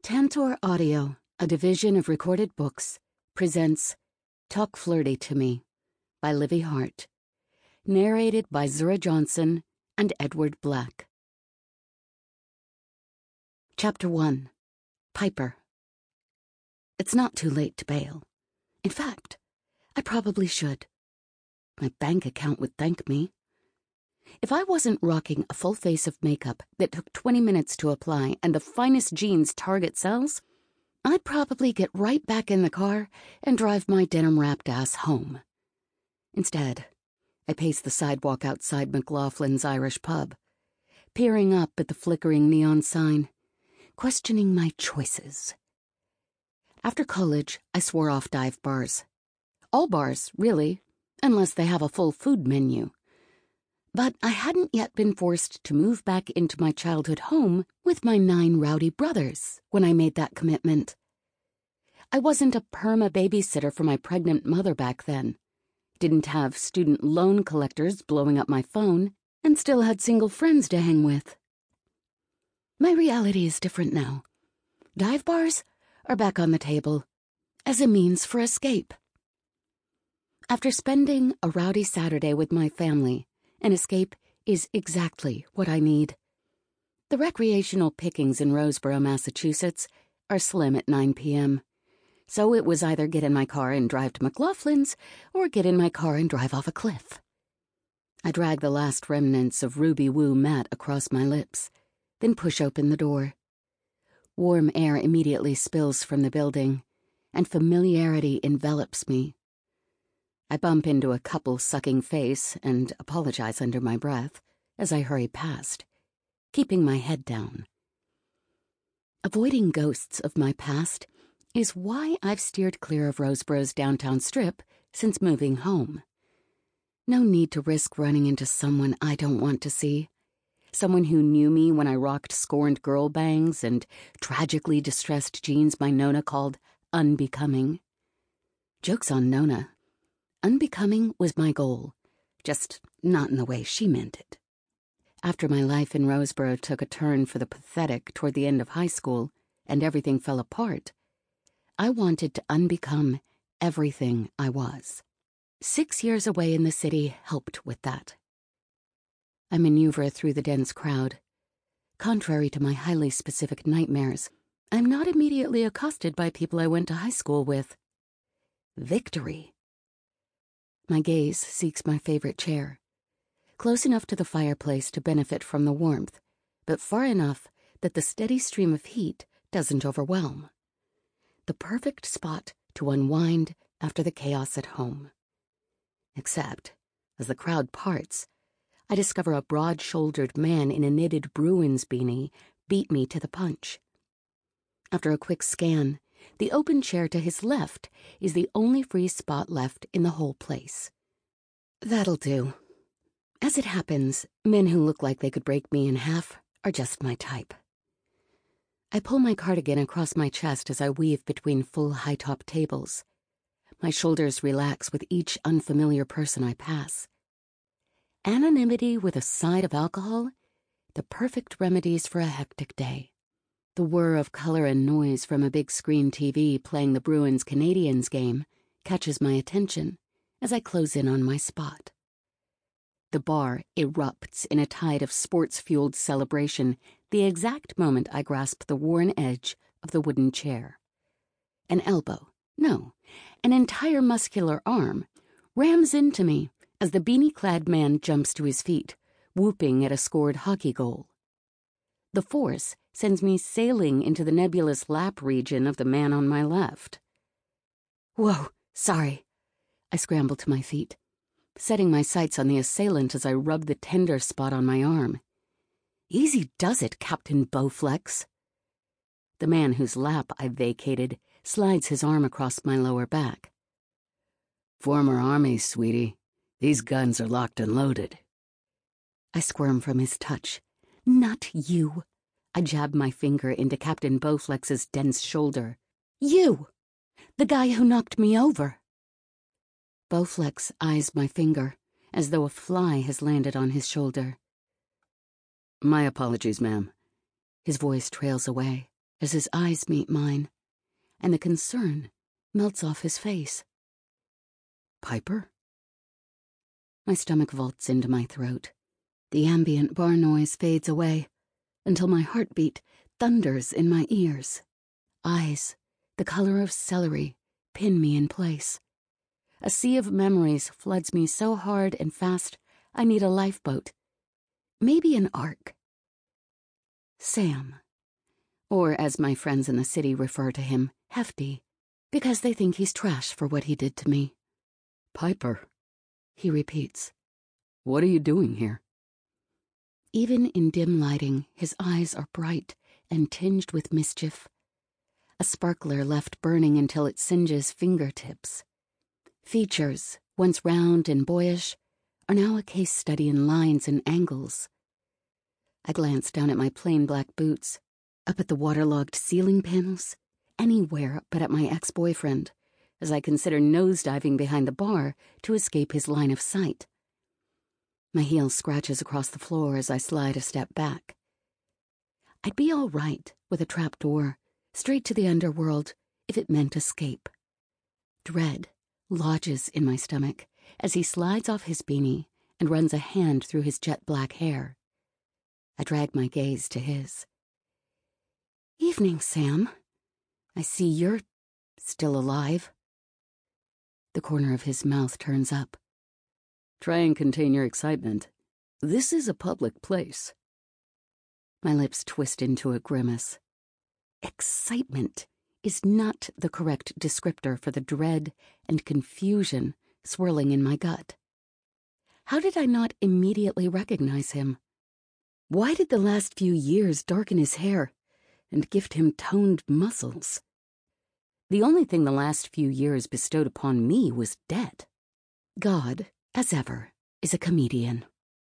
Tantor Audio, a division of Recorded Books, presents Talk Flirty to Me by Livy Hart, narrated by Zura Johnson and Edward Black. Chapter 1. Piper. It's not too late to bail. In fact, I probably should. My bank account would thank me. If I wasn't rocking a full face of makeup that took 20 minutes to apply and the finest jeans Target sells, I'd probably get right back in the car and drive my denim-wrapped ass home. Instead, I pace the sidewalk outside McLaughlin's Irish pub, peering up at the flickering neon sign, questioning my choices. After college, I swore off dive bars. All bars, really, unless they have a full food menu. But I hadn't yet been forced to move back into my childhood home with my 9 rowdy brothers when I made that commitment. I wasn't a perma babysitter for my pregnant mother back then, didn't have student loan collectors blowing up my phone, and still had single friends to hang with. My reality is different now. Dive bars are back on the table as a means for escape. After spending a rowdy Saturday with my family, an escape is exactly what I need. The recreational pickings in Roseboro, Massachusetts, are slim at 9 p.m., so it was either get in my car and drive to McLaughlin's or get in my car and drive off a cliff. I drag the last remnants of Ruby Woo matte across my lips, then push open the door. Warm air immediately spills from the building, and familiarity envelops me. I bump into a couple sucking face and apologize under my breath as I hurry past, keeping my head down. Avoiding ghosts of my past is why I've steered clear of Roseboro's downtown strip since moving home. No need to risk running into someone I don't want to see. Someone who knew me when I rocked scorned girl bangs and tragically distressed jeans my Nona called unbecoming. Joke's on Nona. Unbecoming was my goal, just not in the way she meant it. After my life in Roseboro took a turn for the pathetic toward the end of high school and everything fell apart, I wanted to unbecome everything I was. 6 years away in the city helped with that. I maneuver through the dense crowd. Contrary to my highly specific nightmares, I'm not immediately accosted by people I went to high school with. Victory. My gaze seeks my favorite chair, close enough to the fireplace to benefit from the warmth, but far enough that the steady stream of heat doesn't overwhelm. The perfect spot to unwind after the chaos at home. Except, as the crowd parts, I discover a broad-shouldered man in a knitted Bruins beanie beat me to the punch. After a quick scan, the open chair to his left is the only free spot left in the whole place. That'll do. As it happens, men who look like they could break me in half are just my type. I pull my cardigan across my chest as I weave between full high-top tables. My shoulders relax with each unfamiliar person I pass. Anonymity with a side of alcohol, the perfect remedies for a hectic day. The whir of color and noise from a big screen TV playing the Bruins-Canadiens game catches my attention as I close in on my spot. The bar erupts in a tide of sports-fueled celebration the exact moment I grasp the worn edge of the wooden chair. An elbow, no, an entire muscular arm, rams into me as the beanie-clad man jumps to his feet, whooping at a scored hockey goal. The force sends me sailing into the nebulous lap region of the man on my left. Whoa, sorry. I scramble to my feet, setting my sights on the assailant as I rub the tender spot on my arm. Easy does it, Captain Bowflex. The man whose lap I vacated slides his arm across my lower back. Former Army, sweetie. These guns are locked and loaded. I squirm from his touch. Not you. I jab my finger into Captain Bowflex's dense shoulder. You! The guy who knocked me over. Bowflex eyes my finger, as though a fly has landed on his shoulder. My apologies, ma'am. His voice trails away. as his eyes meet mine, and the concern melts off his face. Piper? My stomach vaults into my throat. The ambient bar noise fades away until my heartbeat thunders in my ears. Eyes, the color of celery, pin me in place. A sea of memories floods me so hard and fast I need a lifeboat. Maybe an ark. Sam. Or, as my friends in the city refer to him, Hefty, because they think he's trash for what he did to me. Piper, he repeats. What are you doing here? Even in dim lighting, his eyes are bright and tinged with mischief. A sparkler left burning until it singes fingertips. Features, once round and boyish, are now a case study in lines and angles. I glance down at my plain black boots, up at the waterlogged ceiling panels, anywhere but at my ex-boyfriend, as I consider nosediving behind the bar to escape his line of sight. My heel scratches across the floor as I slide a step back. I'd be all right with a trapdoor, straight to the underworld, if it meant escape. Dread lodges in my stomach as he slides off his beanie and runs a hand through his jet-black hair. I drag my gaze to his. Evening, Sam. I see you're still alive. The corner of his mouth turns up. Try and contain your excitement. This is a public place. My lips twist into a grimace. Excitement is not the correct descriptor for the dread and confusion swirling in my gut. How did I not immediately recognize him? Why did the last few years darken his hair and gift him toned muscles? The only thing the last few years bestowed upon me was debt. God, as ever, is a comedian.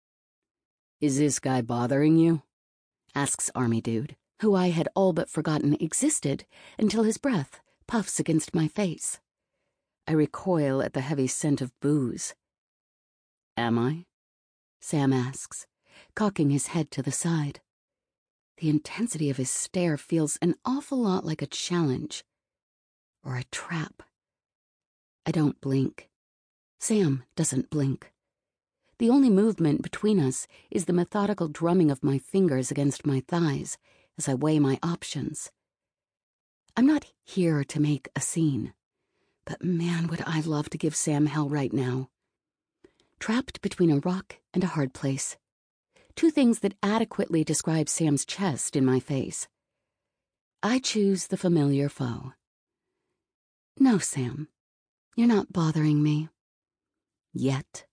Is this guy bothering you? Asks Army Dude, who I had all but forgotten existed until his breath puffs against my face. I recoil at the heavy scent of booze. Am I? Sam asks, cocking his head to the side. The intensity of his stare feels an awful lot like a challenge. Or a trap. I don't blink. Sam doesn't blink. The only movement between us is the methodical drumming of my fingers against my thighs as I weigh my options. I'm not here to make a scene, but man, would I love to give Sam hell right now. Trapped between a rock and a hard place. Two things that adequately describe Sam's chest in my face. I choose the familiar foe. No, Sam, you're not bothering me. Yet.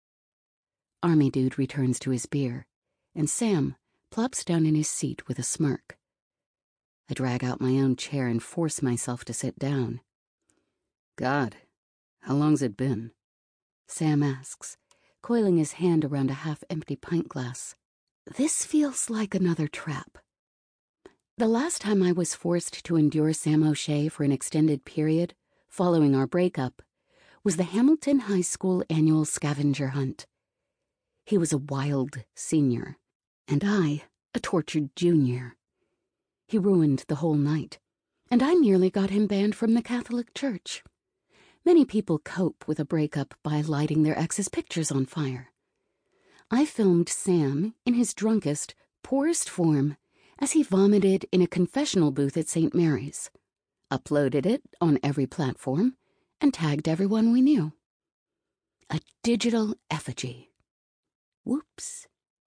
Army Dude returns to his beer, and Sam plops down in his seat with a smirk. I drag out my own chair and force myself to sit down. God, how long's it been? Sam asks, coiling his hand around a half-empty pint glass. This feels like another trap. The last time I was forced to endure Sam O'Shea for an extended period, following our breakup, was the Hamilton High School annual scavenger hunt. He was a wild senior, and I a tortured junior. He ruined the whole night, and I nearly got him banned from the Catholic Church. Many people cope with a breakup by lighting their ex's pictures on fire. I filmed Sam in his drunkest, poorest form as he vomited in a confessional booth at St. Mary's, uploaded it on every platform, and tagged everyone we knew. A digital effigy. Whoops.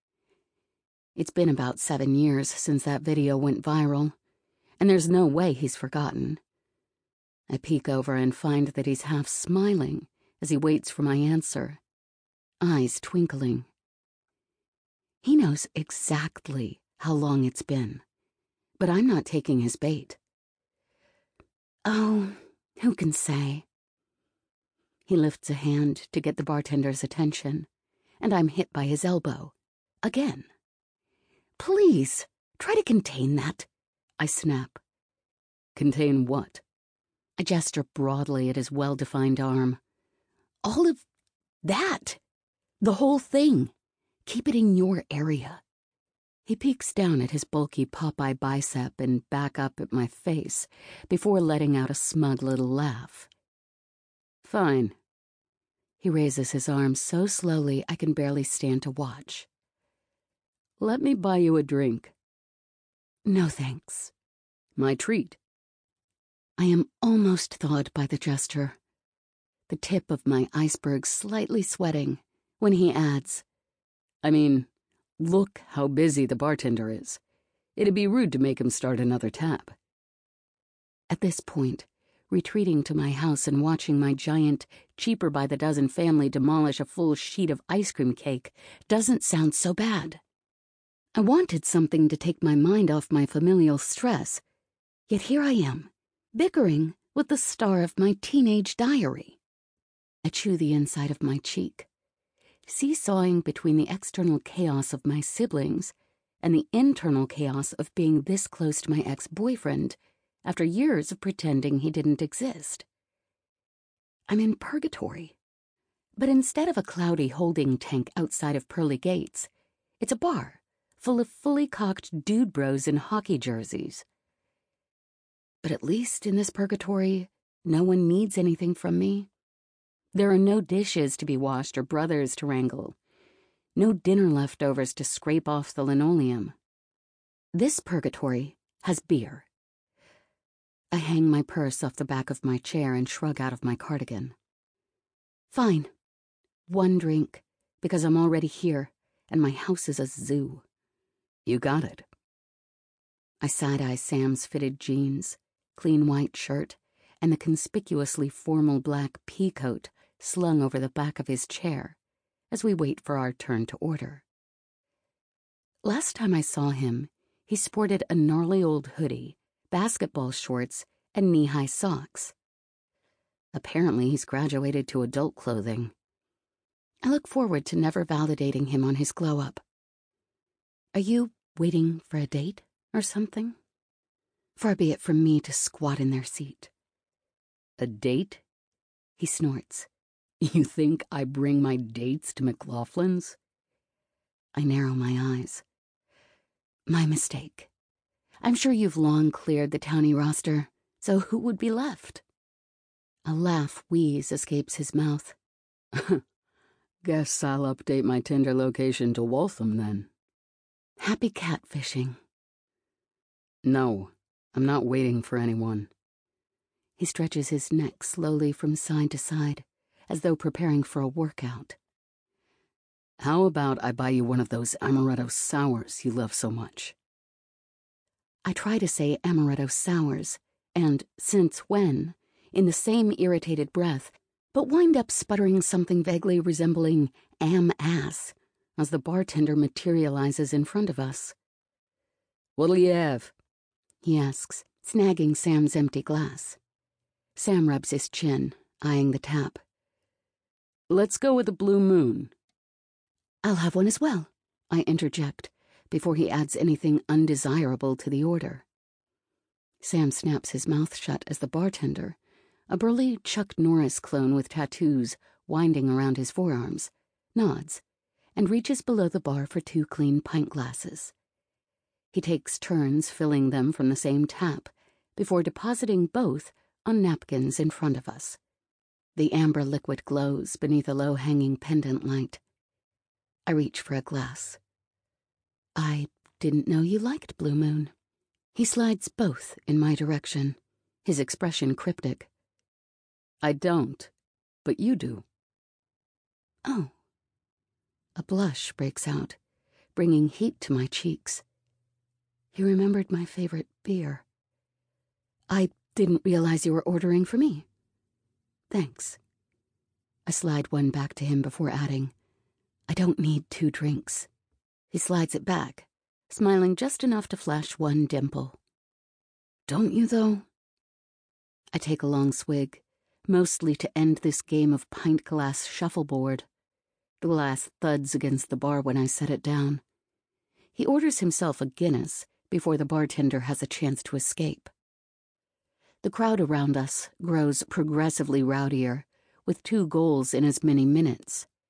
It's been about 7 years since that video went viral, and there's no way he's forgotten. I peek over and find that he's half smiling as he waits for my answer, eyes twinkling. He knows exactly how long it's been, but I'm not taking his bait. Oh, who can say? He lifts a hand to get the bartender's attention, and I'm hit by his elbow. Again. Please, try to contain that, I snap. Contain what? I gesture broadly at his well-defined arm. All of that. The whole thing. Keep it in your area. He peeks down at his bulky Popeye bicep and back up at my face before letting out a smug little laugh. Fine. He raises his arm so slowly I can barely stand to watch. Let me buy you a drink. No thanks. My treat. I am almost thawed by the gesture, the tip of my iceberg slightly sweating, when he adds, I mean, look how busy the bartender is. It'd be rude to make him start another tap. At this point, retreating to my house and watching my giant, cheaper-by-the-dozen family demolish a full sheet of ice cream cake doesn't sound so bad. I wanted something to take my mind off my familial stress, yet here I am, bickering with the star of my teenage diary. I chew the inside of my cheek, seesawing between the external chaos of my siblings and the internal chaos of being this close to my ex-boyfriend after years of pretending he didn't exist. I'm in purgatory, but instead of a cloudy holding tank outside of pearly gates, it's a bar full of fully cocked dude bros in hockey jerseys. But at least in this purgatory, no one needs anything from me. There are no dishes to be washed or brothers to wrangle. No dinner leftovers to scrape off the linoleum. This purgatory has beer. I hang my purse off the back of my chair and shrug out of my cardigan. Fine. One drink, because I'm already here, and my house is a zoo. You got it. I side-eye Sam's fitted jeans, clean white shirt, and the conspicuously formal black pea coat slung over the back of his chair as we wait for our turn to order. Last time I saw him, he sported a gnarly old hoodie, basketball shorts, and knee-high socks. Apparently he's graduated to adult clothing. I look forward to never validating him on his glow-up. Are you waiting for a date or something? Far be it from me to squat in their seat. A date? He snorts. You think I bring my dates to McLaughlin's? I narrow my eyes. My mistake. I'm sure you've long cleared the townie roster, so who would be left? A laugh wheeze escapes his mouth. Guess I'll update my Tinder location to Waltham then. Happy catfishing. No, I'm not waiting for anyone. He stretches his neck slowly from side to side, as though preparing for a workout. How about I buy you one of those amaretto sours you love so much? I try to say amaretto sours, and since when, in the same irritated breath, but wind up sputtering something vaguely resembling am-ass as the bartender materializes in front of us. What'll you have? He asks, snagging Sam's empty glass. Sam rubs his chin, eyeing the tap. Let's go with a Blue Moon. I'll have one as well, I interject, before he adds anything undesirable to the order. Sam snaps his mouth shut as the bartender, a burly Chuck Norris clone with tattoos winding around his forearms, nods, and reaches below the bar for 2 clean pint glasses. He takes turns filling them from the same tap, before depositing both on napkins in front of us. The amber liquid glows beneath a low-hanging pendant light. I reach for a glass. I didn't know you liked Blue Moon. He slides both in my direction, his expression cryptic. I don't, but you do. Oh. A blush breaks out, bringing heat to my cheeks. He remembered my favorite beer. I didn't realize you were ordering for me. Thanks. I slide one back to him before adding, I don't need 2 drinks. He slides it back, smiling just enough to flash one dimple. Don't you, though? I take a long swig, mostly to end this game of pint glass shuffleboard. The glass thuds against the bar when I set it down. He orders himself a Guinness before the bartender has a chance to escape. The crowd around us grows progressively rowdier, with 2 goals in as many minutes.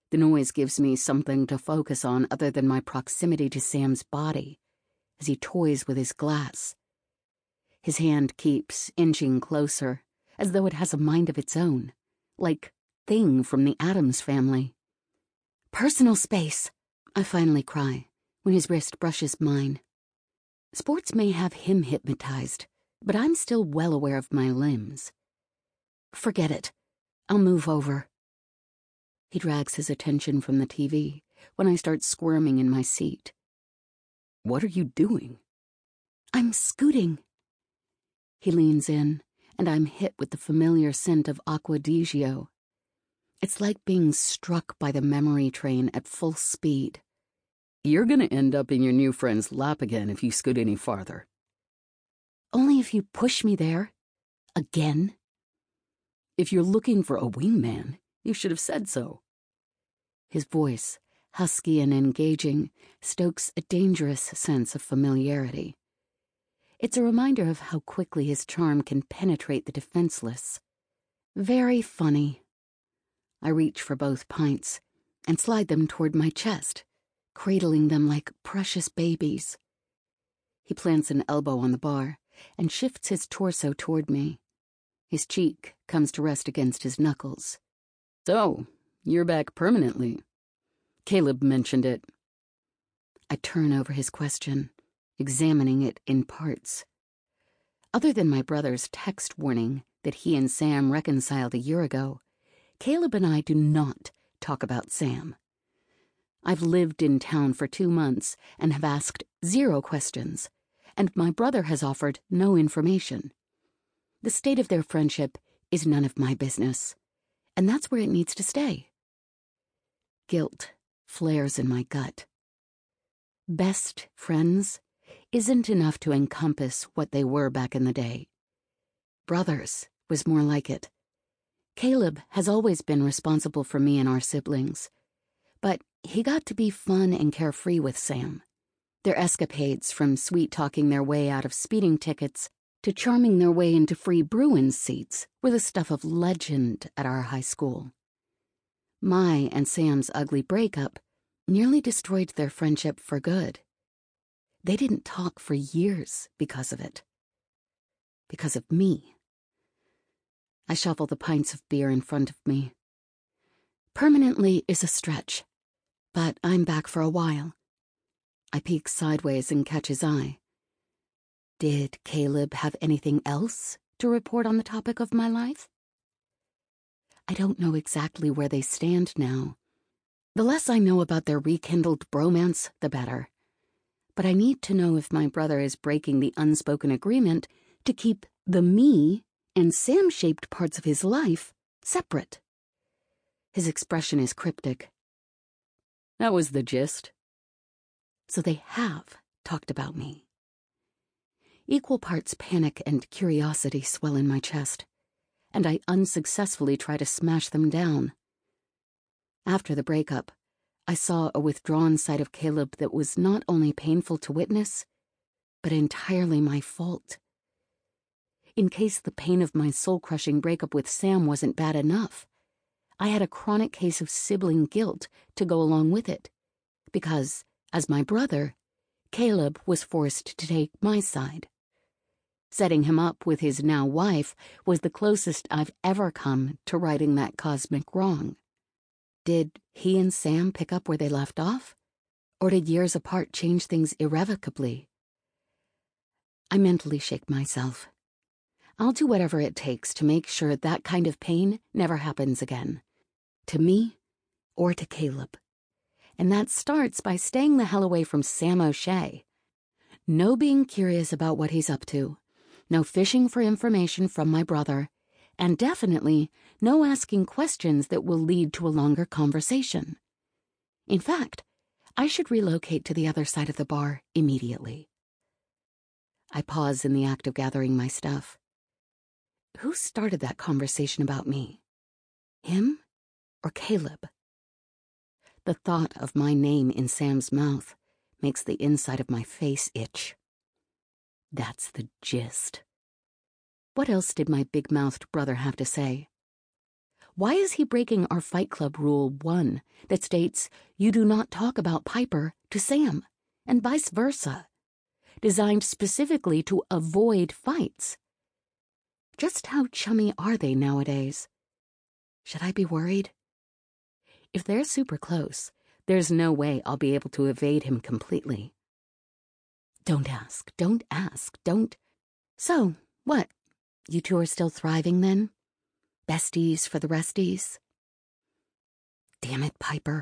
The noise gives me something to focus on other than my proximity to Sam's body as he toys with his glass. His hand keeps inching closer, as though it has a mind of its own, like Thing from the Addams Family. Personal space, I finally cry when his wrist brushes mine. Sports may have him hypnotized, but I'm still well aware of my limbs. Forget it. I'll move over. He drags his attention from the TV when I start squirming in my seat. What are you doing? I'm scooting. He leans in, and I'm hit with the familiar scent of Acqua di Gio. It's like being struck by the memory train at full speed. You're gonna end up in your new friend's lap again if you scoot any farther. Only if you push me there. Again? If you're looking for a wingman, you should have said so. His voice, husky and engaging, stokes a dangerous sense of familiarity. It's a reminder of how quickly his charm can penetrate the defenseless. Very funny. I reach for both pints and slide them toward my chest, cradling them like precious babies. He plants an elbow on the bar and shifts his torso toward me. His cheek comes to rest against his knuckles. So, you're back permanently. Caleb mentioned it. I turn over his question, examining it in parts. Other than my brother's text warning that he and Sam reconciled a year ago, Caleb and I do not talk about Sam. I've lived in town for 2 months and have asked 0 questions, and my brother has offered no information. The state of their friendship is none of my business, and that's where it needs to stay. Guilt flares in my gut. Best friends isn't enough to encompass what they were back in the day. Brothers was more like it. Caleb has always been responsible for me and our siblings, but he got to be fun and carefree with Sam. Their escapades, from sweet-talking their way out of speeding tickets to charming their way into free Bruins seats, were the stuff of legend at our high school. My and Sam's ugly breakup nearly destroyed their friendship for good. They didn't talk for years because of it. Because of me. I shuffle the pints of beer in front of me. Permanently is a stretch, but I'm back for a while. I peek sideways and catch his eye. Did Caleb have anything else to report on the topic of my life? I don't know exactly where they stand now. The less I know about their rekindled bromance, the better. But I need to know if my brother is breaking the unspoken agreement to keep the me and Sam-shaped parts of his life separate. His expression is cryptic. That was the gist. So they have talked about me. Equal parts panic and curiosity swell in my chest, and I unsuccessfully try to smash them down. After the breakup, I saw a withdrawn side of Caleb that was not only painful to witness, but entirely my fault. In case the pain of my soul-crushing breakup with Sam wasn't bad enough, I had a chronic case of sibling guilt to go along with it, because, as my brother, Caleb was forced to take my side. Setting him up with his now wife was the closest I've ever come to righting that cosmic wrong. Did he and Sam pick up where they left off? Or did years apart change things irrevocably? I mentally shake myself. I'll do whatever it takes to make sure that kind of pain never happens again. To me or to Caleb. And that starts by staying the hell away from Sam O'Shea. No being curious about what he's up to. No fishing for information from my brother. And definitely no asking questions that will lead to a longer conversation. In fact, I should relocate to the other side of the bar immediately. I pause in the act of gathering my stuff. Who started that conversation about me? Him or Caleb? The thought of my name in Sam's mouth makes the inside of my face itch. That's the gist. What else did my big-mouthed brother have to say? Why is he breaking our Fight Club Rule 1 that states you do not talk about Piper to Sam, and vice versa, designed specifically to avoid fights? Just how chummy are they nowadays? Should I be worried? If they're super close, there's no way I'll be able to evade him completely. Don't ask, don't ask, don't. So, what? You two are still thriving then? Besties for the resties? Damn it, Piper.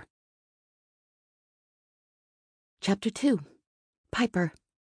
Chapter 2. Piper.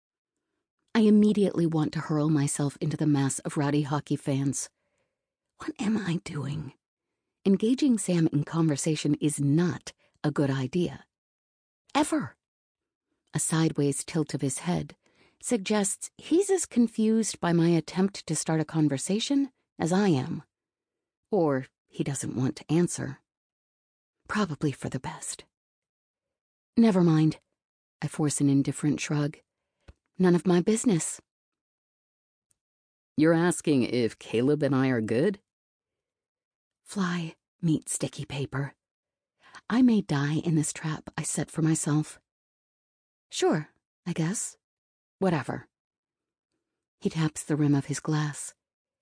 I immediately want to hurl myself into the mass of rowdy hockey fans. What am I doing? Engaging Sam in conversation is not a good idea. Ever. A sideways tilt of his head suggests he's as confused by my attempt to start a conversation as I am. Or he doesn't want to answer. Probably for the best. Never mind. I force an indifferent shrug. None of my business. You're asking if Caleb and I are good? Fly, meet sticky paper. I may die in this trap I set for myself. Sure, I guess. Whatever. He taps the rim of his glass.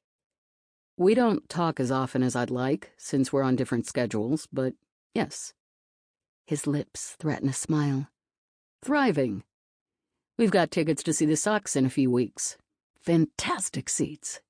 We don't talk as often as I'd like, since we're on different schedules, but yes. His lips threaten a smile. Thriving. We've got tickets to see the Sox in a few weeks. Fantastic seats.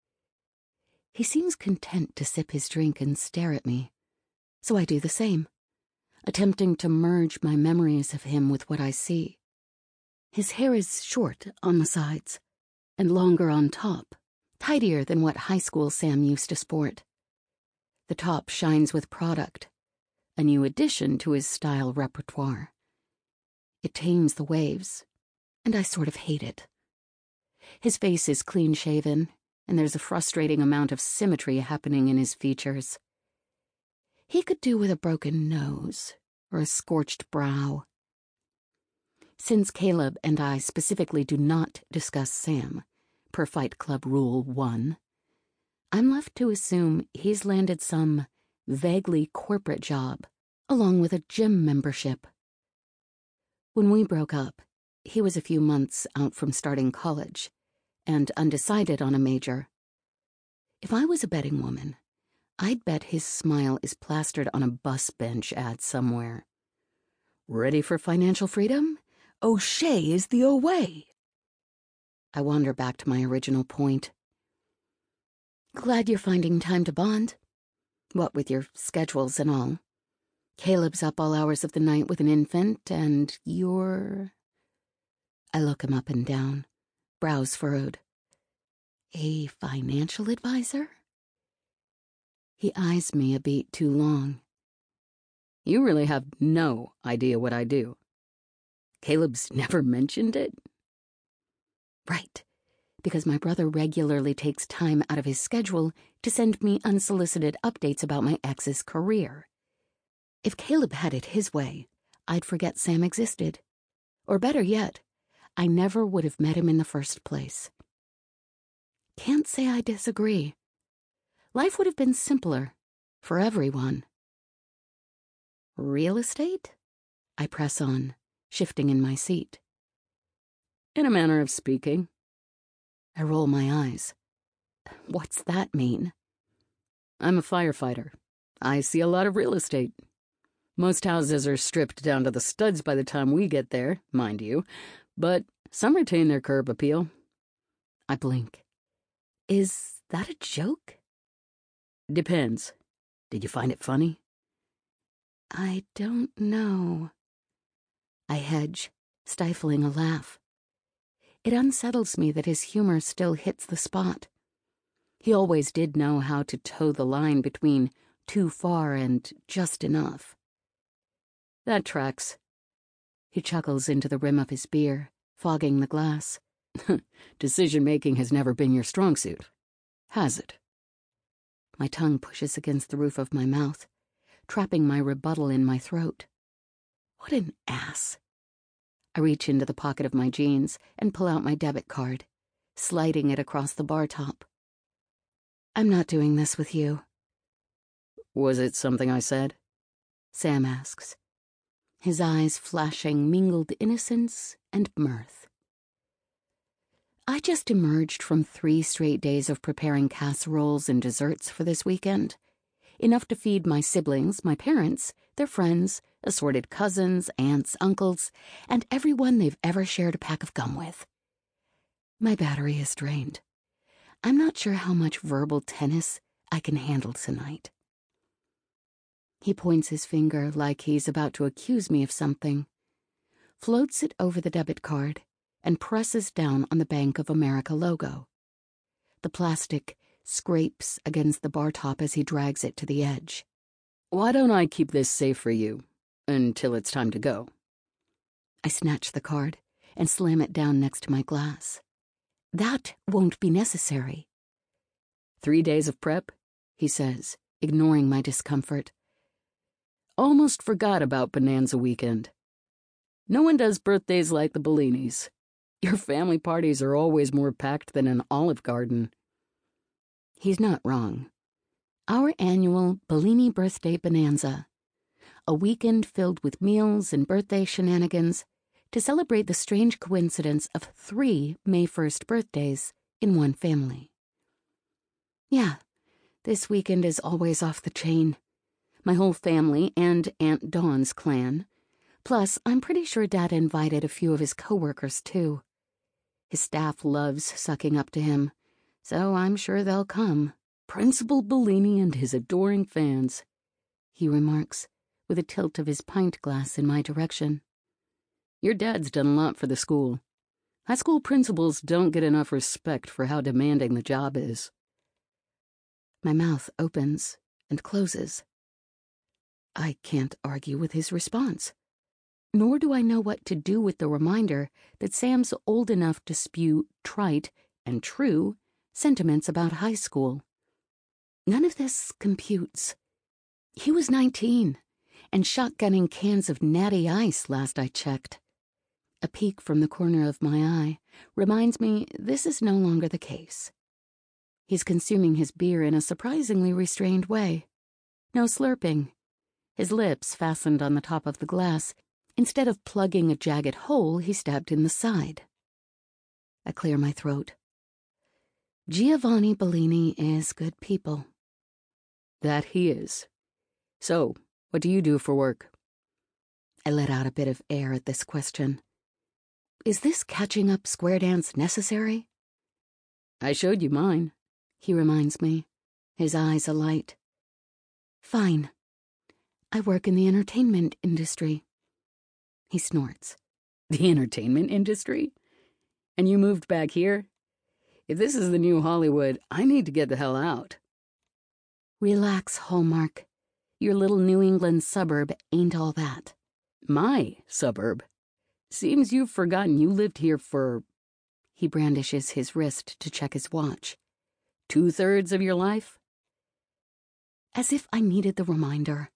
He seems content to sip his drink and stare at me, so I do the same, attempting to merge my memories of him with what I see. His hair is short on the sides and longer on top, tidier than what high school Sam used to sport. The top shines with product, a new addition to his style repertoire. It tames the waves, and I sort of hate it. His face is clean-shaven, and there's a frustrating amount of symmetry happening in his features. He could do with a broken nose or a scorched brow. Since Caleb and I specifically do not discuss Sam, per Fight Club Rule 1, I'm left to assume he's landed some vaguely corporate job, along with a gym membership. When we broke up, he was a few months out from starting college, and undecided on a major. If I was a betting woman, I'd bet his smile is plastered on a bus bench ad somewhere. Ready for financial freedom? O'Shea is the way. I wander back to my original point. Glad you're finding time to bond. What with your schedules and all. Caleb's up all hours of the night with an infant, and you're... I look him up and down, brows furrowed. A financial advisor? He eyes me a beat too long. You really have no idea what I do. Caleb's never mentioned it? Right, because my brother regularly takes time out of his schedule to send me unsolicited updates about my ex's career. If Caleb had it his way, I'd forget Sam existed. Or better yet, I never would have met him in the first place. Can't say I disagree. Life would have been simpler for everyone. Real estate? I press on, shifting in my seat. In a manner of speaking. I roll my eyes. What's that mean? I'm a firefighter. I see a lot of real estate. Most houses are stripped down to the studs by the time we get there, mind you, but some retain their curb appeal. I blink. Is that a joke? Depends. Did you find it funny? I don't know. I hedge, stifling a laugh. It unsettles me that his humor still hits the spot. He always did know how to toe the line between too far and just enough. That tracks. He chuckles into the rim of his beer, fogging the glass. Decision-making has never been your strong suit, has it? My tongue pushes against the roof of my mouth, trapping my rebuttal in my throat. What an ass. I reach into the pocket of my jeans and pull out my debit card, sliding it across the bar top. I'm not doing this with you. Was it something I said? Sam asks, his eyes flashing mingled innocence and mirth. I just emerged from 3 straight days of preparing casseroles and desserts for this weekend. Enough to feed my siblings, my parents, their friends, assorted cousins, aunts, uncles, and everyone they've ever shared a pack of gum with. My battery is drained. I'm not sure how much verbal tennis I can handle tonight. He points his finger like he's about to accuse me of something, floats it over the debit card, and presses down on the Bank of America logo. The plastic scrapes against the bar top as he drags it to the edge. Why don't I keep this safe for you until it's time to go? I snatch the card and slam it down next to my glass. That won't be necessary. 3 days of prep, he says, ignoring my discomfort. Almost forgot about Bonanza weekend. No one does birthdays like the Bellinis. Your family parties are always more packed than an Olive Garden. He's not wrong. Our annual Bellini Birthday Bonanza, a weekend filled with meals and birthday shenanigans to celebrate the strange coincidence of 3 May 1st birthdays in one family. Yeah, this weekend is always off the chain. My whole family and Aunt Dawn's clan. Plus, I'm pretty sure Dad invited a few of his coworkers, too. His staff loves sucking up to him, so I'm sure they'll come. Principal Bellini and his adoring fans, he remarks, with a tilt of his pint glass in my direction. Your dad's done a lot for the school. High school principals don't get enough respect for how demanding the job is. My mouth opens and closes. I can't argue with his response. Nor do I know what to do with the reminder that Sam's old enough to spew trite and true sentiments about high school. None of this computes. He was 19 and shotgunning cans of Natty Ice last I checked. A peek from the corner of my eye reminds me this is no longer the case. He's consuming his beer in a surprisingly restrained way. No slurping. His lips fastened on the top of the glass. Instead of plugging a jagged hole, he stabbed in the side. I clear my throat. Giovanni Bellini is good people. That he is. So, what do you do for work? I let out a bit of air at this question. Is this catching up square dance necessary? I showed you mine, he reminds me, his eyes alight. Fine. I work in the entertainment industry. He snorts. The entertainment industry? And you moved back here? If this is the new Hollywood, I need to get the hell out. Relax, Hallmark. Your little New England suburb ain't all that. My suburb? Seems you've forgotten you lived here for... He brandishes his wrist to check his watch. 2/3 of your life? As if I needed the reminder.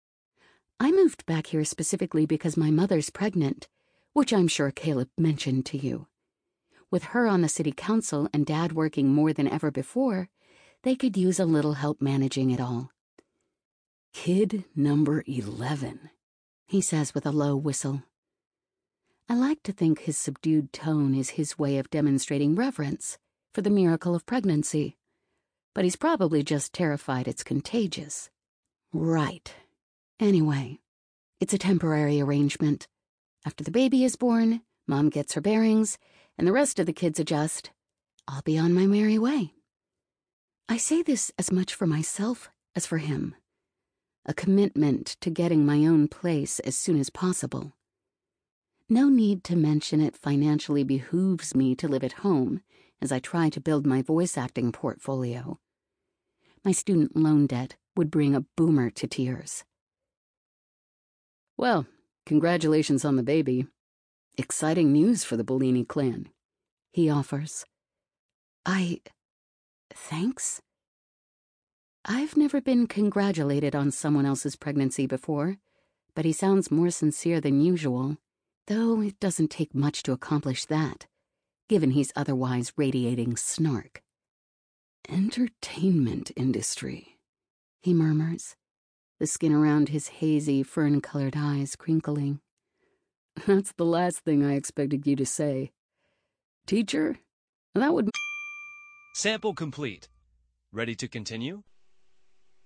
I moved back here specifically because my mother's pregnant, which I'm sure Caleb mentioned to you. With her on the city council and Dad working more than ever before, they could use a little help managing it all. Kid number 11, he says with a low whistle. I like to think his subdued tone is his way of demonstrating reverence for the miracle of pregnancy, but he's probably just terrified it's contagious. Right. Anyway, it's a temporary arrangement. After the baby is born, Mom gets her bearings, and the rest of the kids adjust. I'll be on my merry way. I say this as much for myself as for him. A commitment to getting my own place as soon as possible. No need to mention it financially behooves me to live at home as I try to build my voice acting portfolio. My student loan debt would bring a boomer to tears. Well, congratulations on the baby. Exciting news for the Bellini clan, he offers. Thanks? I've never been congratulated on someone else's pregnancy before, but he sounds more sincere than usual, though it doesn't take much to accomplish that, given he's otherwise radiating snark. Entertainment industry, he murmurs, the skin around his hazy, fern-colored eyes crinkling. That's the last thing I expected you to say. Teacher, that would... Sample complete. Ready to continue?